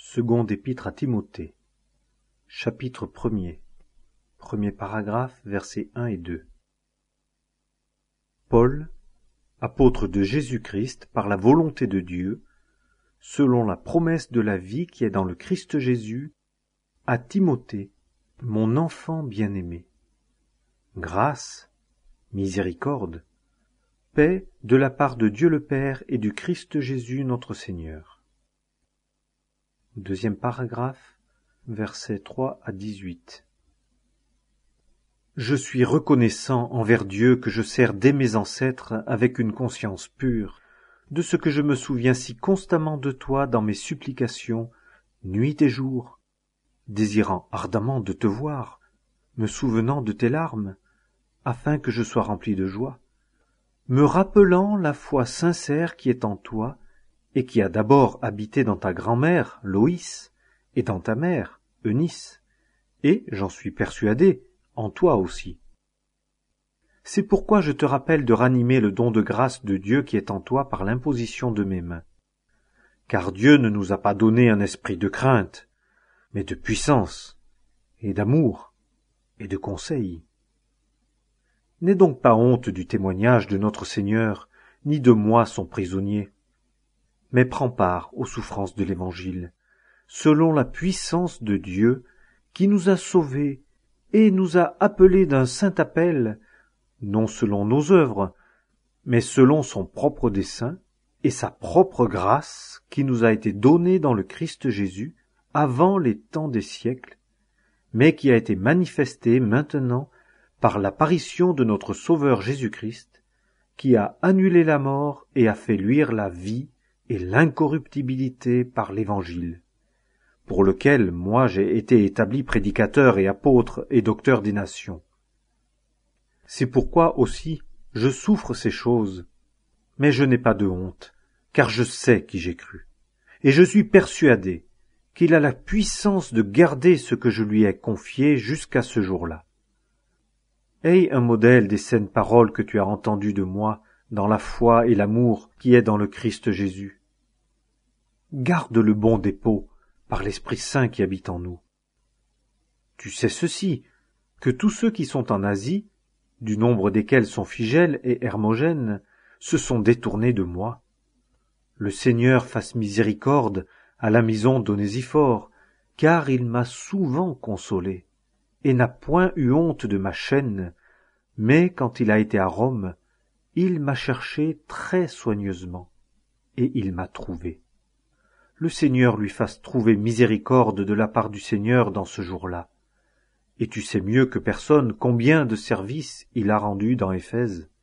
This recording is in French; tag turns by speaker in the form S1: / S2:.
S1: Seconde épître à Timothée, chapitre 1er, premier paragraphe, versets 1 et 2. Paul, apôtre de Jésus-Christ par la volonté de Dieu, selon la promesse de la vie qui est dans le Christ Jésus, à Timothée, mon enfant bien-aimé. Grâce, miséricorde, paix de la part de Dieu le Père et du Christ Jésus notre Seigneur. Deuxième paragraphe, versets 3 à 18. Je suis reconnaissant envers Dieu que je sers dès mes ancêtres avec une conscience pure, de ce que je me souviens si constamment de toi dans mes supplications, nuit et jour, désirant ardemment de te voir, me souvenant de tes larmes, afin que je sois rempli de joie, me rappelant la foi sincère qui est en toi, et qui a d'abord habité dans ta grand-mère, Loïs, et dans ta mère, Eunice, et, j'en suis persuadé, en toi aussi. C'est pourquoi je te rappelle de ranimer le don de grâce de Dieu qui est en toi par l'imposition de mes mains. Car Dieu ne nous a pas donné un esprit de crainte, mais de puissance, et d'amour, et de conseil. N'aie donc pas honte du témoignage de notre Seigneur, ni de moi son prisonnier, mais prends part aux souffrances de l'Évangile, selon la puissance de Dieu qui nous a sauvés et nous a appelés d'un saint appel, non selon nos œuvres, mais selon son propre dessein et sa propre grâce qui nous a été donnée dans le Christ Jésus avant les temps des siècles, mais qui a été manifestée maintenant par l'apparition de notre Sauveur Jésus-Christ, qui a annulé la mort et a fait luire la vie et l'incorruptibilité par l'Évangile, pour lequel moi j'ai été établi prédicateur et apôtre et docteur des nations. C'est pourquoi aussi je souffre ces choses, mais je n'ai pas de honte, car je sais qui j'ai cru, et je suis persuadé qu'il a la puissance de garder ce que je lui ai confié jusqu'à ce jour-là. Aie un modèle des saines paroles que tu as entendues de moi dans la foi et l'amour qui est dans le Christ Jésus. Garde le bon dépôt par l'Esprit Saint qui habite en nous. Tu sais ceci, que tous ceux qui sont en Asie, du nombre desquels sont Phygèle et Hermogène, se sont détournés de moi. Le Seigneur fasse miséricorde à la maison d'Onésiphore, car il m'a souvent consolé, et n'a point eu honte de ma chaîne, mais quand il a été à Rome, il m'a cherché très soigneusement, et il m'a trouvé. Le Seigneur lui fasse trouver miséricorde de la part du Seigneur dans ce jour-là. Et tu sais mieux que personne combien de services il a rendu dans Éphèse.